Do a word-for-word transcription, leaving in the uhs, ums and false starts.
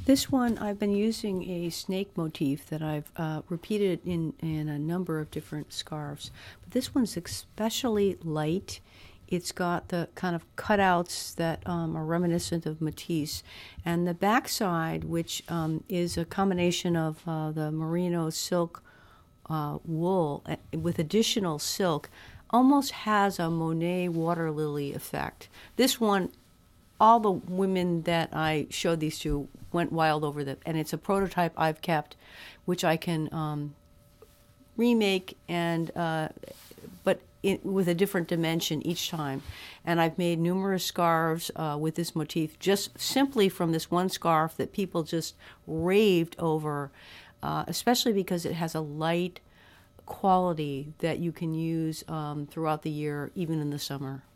This one, I've been using a snake motif that I've uh, repeated in, in a number of different scarves. But this one's especially light. It's got the kind of cutouts that um, are reminiscent of Matisse. And the backside, which um, is a combination of uh, the merino silk uh, wool uh, with additional silk, almost has a Monet water lily effect. This one, all the women that I showed these to went wild over them, and it's a prototype I've kept, which I can um, remake and uh, but it, with a different dimension each time. And I've made numerous scarves uh, with this motif, just simply from this one scarf that people just raved over, uh, especially because it has a light quality that you can use um, throughout the year, even in the summer.